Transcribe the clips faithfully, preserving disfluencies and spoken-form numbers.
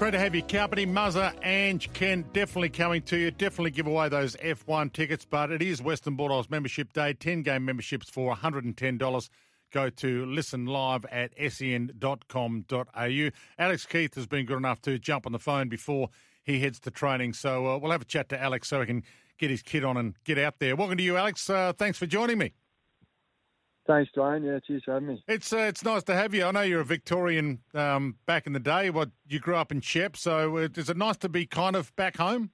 Great to have you company. Muzzer, Ange, Ken, definitely coming to you. Definitely give away those F one tickets, but it is Western Bulldogs Membership Day. ten-game memberships for one hundred ten dollars. Go to listen live at sen dot com dot a u. Alex Keith has been good enough to jump on the phone before he heads to training, so uh, we'll have a chat to Alex so he can get his kit on and get out there. Welcome to you, Alex. Uh, thanks for joining me. Thanks, Dwayne. Yeah, cheers for having me. It's uh, it's nice to have you. I know you're a Victorian um, back in the day. What you grew up in Shep, so uh, is it nice to be kind of back home?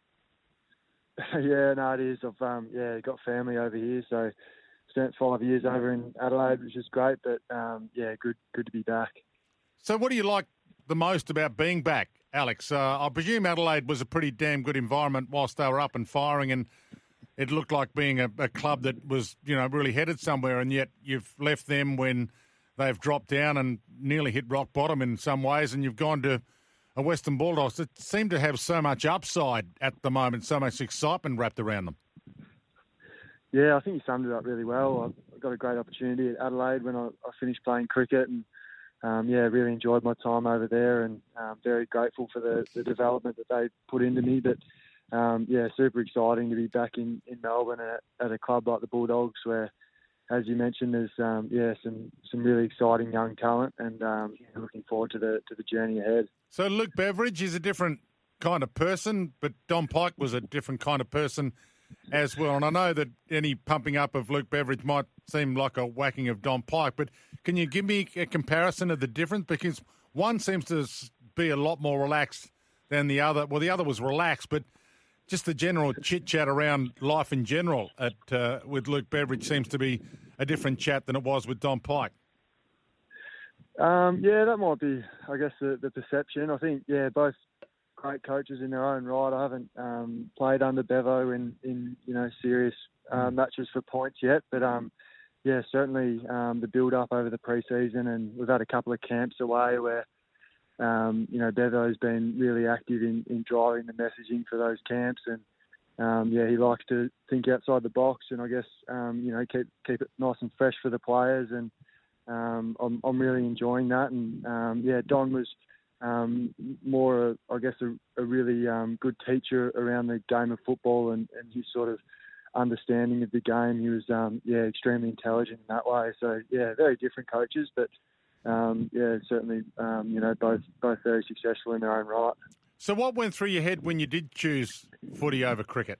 yeah, no, it is. I've um, yeah got family over here, so spent five years over in Adelaide, which is great. But um, yeah, good good to be back. So, what do you like the most about being back, Alex? Uh, I presume Adelaide was a pretty damn good environment whilst they were up and firing, and it looked like being a, a club that was, you know, really headed somewhere, and yet you've left them when they've dropped down and nearly hit rock bottom in some ways, and you've gone to a Western Bulldogs that seem to have so much upside at the moment, so much excitement wrapped around them. Yeah, I think you summed it up really well. I got a great opportunity at Adelaide when I, I finished playing cricket, and um, yeah, really enjoyed my time over there, and um, very grateful for the, the development that they put into me. But Um, yeah, super exciting to be back in, in Melbourne at, at a club like the Bulldogs, where, as you mentioned, there's um, yeah some some really exciting young talent, and um, looking forward to the to the journey ahead. So Luke Beveridge is a different kind of person, but Don Pyke was a different kind of person as well. And I know that any pumping up of Luke Beveridge might seem like a whacking of Don Pyke, but can you give me a comparison of the difference? Because one seems to be a lot more relaxed than the other. Well, the other was relaxed, but just the general chit-chat around life in general at uh, with Luke Beveridge seems to be a different chat than it was with Don Pyke. Um, yeah, that might be, I guess, the, the perception. I think, yeah, both great coaches in their own right. I haven't um, played under Bevo in, in you know, serious uh, matches for points yet, but um, yeah, certainly um, the build-up over the pre-season, and we've had a couple of camps away where Um, you know, Bevo's been really active in, in driving the messaging for those camps, and um, yeah, he likes to think outside the box, and I guess um, you know keep keep it nice and fresh for the players, and um, I'm I'm really enjoying that. And um, yeah, Don was um, more, I guess, a, a really um, good teacher around the game of football, and, and his sort of understanding of the game. He was um, yeah extremely intelligent in that way. So yeah, very different coaches, but. Um, yeah, certainly, um, you know, both both very successful in their own right. So what went through your head when you did choose footy over cricket?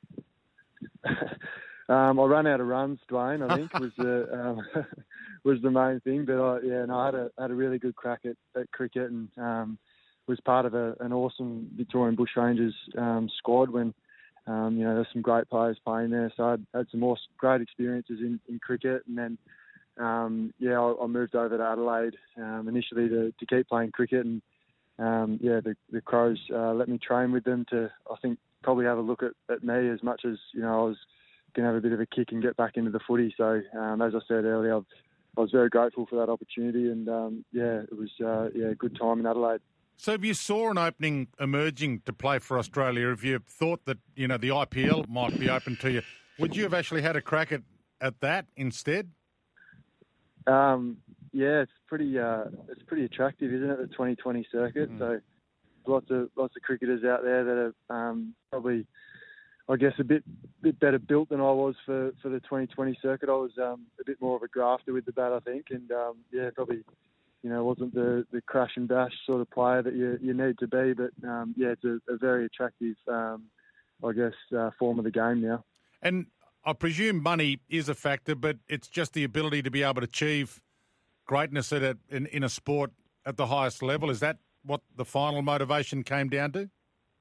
um, I ran out of runs, Dwayne, I think, was the um, was the main thing. But, I, yeah, no, I had a, had a really good crack at, at cricket, and um, was part of a, an awesome Victorian Bushrangers um, squad when, um, you know, there's some great players playing there. So I had, had some more great experiences in, in cricket, and then Um, yeah, I, I moved over to Adelaide um, initially to, to keep playing cricket, and um, yeah, the, the Crows uh, let me train with them to, I think, probably have a look at, at me as much as, you know, I was going to have a bit of a kick and get back into the footy. So um, as I said earlier, I've, I was very grateful for that opportunity, and um, yeah, it was uh, yeah a good time in Adelaide. So if you saw an opening emerging to play for Australia, if you thought that, you know, the I P L might be open to you, would you have actually had a crack at, at that instead? Um, yeah, it's pretty uh, it's pretty attractive, isn't it? The twenty twenty circuit. Mm. So lots of lots of cricketers out there that are um, probably, I guess, a bit bit better built than I was for, for the twenty twenty circuit. I was um, a bit more of a grafter with the bat, I think, and um, yeah, probably, you know, wasn't the, the crash and bash sort of player that you you need to be. But um, yeah, it's a, a very attractive, um, I guess, uh, form of the game now. And I presume money is a factor, but it's just the ability to be able to achieve greatness at a, in, in a sport at the highest level. Is that what the final motivation came down to?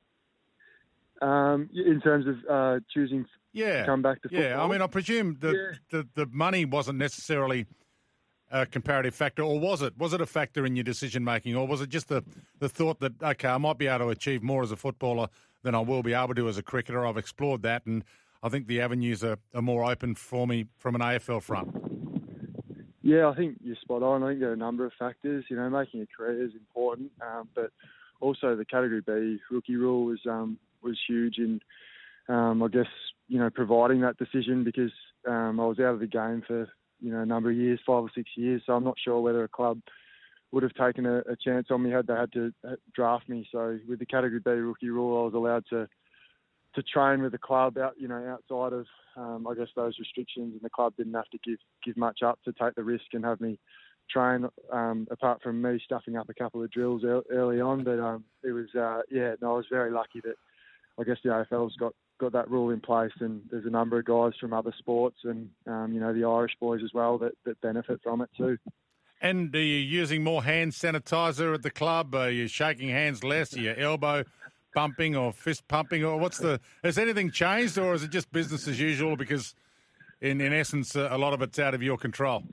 Um, in terms of uh, choosing yeah. to come back to football? Yeah, I mean, I presume the, yeah. the, the money wasn't necessarily a comparative factor, or was it? Was it a factor in your decision-making, or was it just the, the thought that, okay, I might be able to achieve more as a footballer than I will be able to as a cricketer? I've explored that, and I think the avenues are, are more open for me from an A F L front. Yeah, I think you're spot on. I think there are a number of factors. You know, making a career is important, um, but also the Category B rookie rule was um, was huge in, um, I guess, you know, providing that decision, because um, I was out of the game for, you know, a number of years, five or six years. So I'm not sure whether a club would have taken a, a chance on me had they had to draft me. So with the Category B rookie rule, I was allowed to to train with the club out, you know, outside of, um, I guess, those restrictions, and the club didn't have to give give much up to take the risk and have me train, um, apart from me stuffing up a couple of drills early on. But um, it was, uh, yeah, no, I was very lucky that I guess the A F L's got, got that rule in place, and there's a number of guys from other sports and, um, you know, the Irish boys as well that, that benefit from it too. And are you using more hand sanitizer at the club? Are you shaking hands less? Are you elbow bumping or fist pumping, or what's the? Has anything changed, or is it just business as usual? Because, in in essence, a lot of it's out of your control.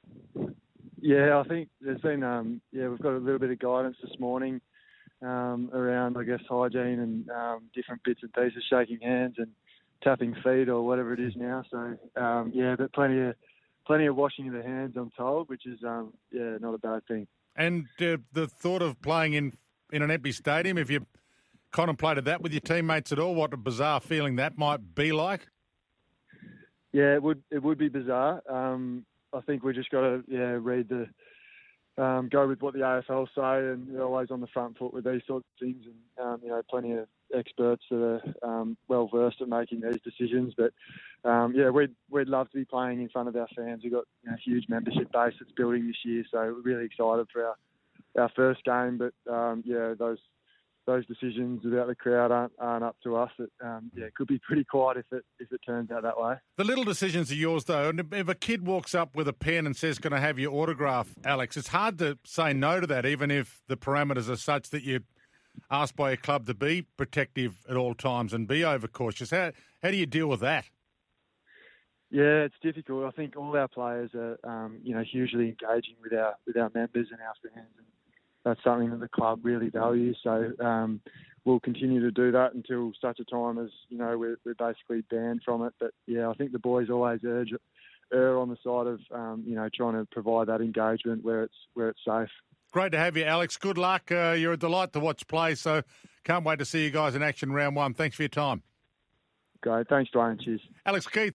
Yeah, I think there's been um, yeah we've got a little bit of guidance this morning um, around I guess hygiene and um, different bits and pieces, shaking hands and tapping feet or whatever it is now. So um, yeah, but plenty of plenty of washing of the hands, I'm told, which is um, yeah not a bad thing. And uh, the thought of playing in in an empty stadium, if you contemplated that with your teammates at all? What a bizarre feeling that might be like. Yeah, it would. It would be bizarre. Um, I think we just got to yeah read the um, go with what the A F L say, and they're always on the front foot with these sorts of things. And um, you know, plenty of experts that are um, well versed at making these decisions. But um, yeah, we'd we'd love to be playing in front of our fans. We've got you know, a huge membership base that's building this year, so we're really excited for our our first game. But um, yeah, those. Those decisions about the crowd aren't, aren't up to us. It, um, yeah, it could be pretty quiet if it if it turns out that way. The little decisions are yours, though. And if a kid walks up with a pen and says, "Can I have your autograph, Alex?" It's hard to say no to that, even if the parameters are such that you're asked by your club to be protective at all times and be overcautious. How how do you deal with that? Yeah, it's difficult. I think all our players are, um, you know, hugely engaging with our with our members and our fans. And that's something that the club really values. So um, we'll continue to do that until such a time as, you know, we're, we're basically banned from it. But, yeah, I think the boys always urge, err on the side of, um, you know, trying to provide that engagement where it's where it's safe. Great to have you, Alex. Good luck. Uh, you're a delight to watch play, so can't wait to see you guys in action round one. Thanks for your time. Great. Thanks, Dwayne. Cheers. Alex Keith.